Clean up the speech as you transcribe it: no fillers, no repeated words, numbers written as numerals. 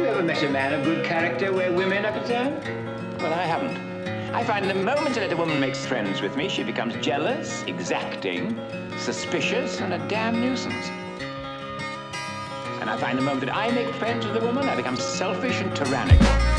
you ever met a man of good character where women are concerned? Well, I haven't. I find the moment that a woman makes friends with me, she becomes jealous, exacting, suspicious, and a damn nuisance. And I find the moment that I make friends with a woman, I become selfish and tyrannical.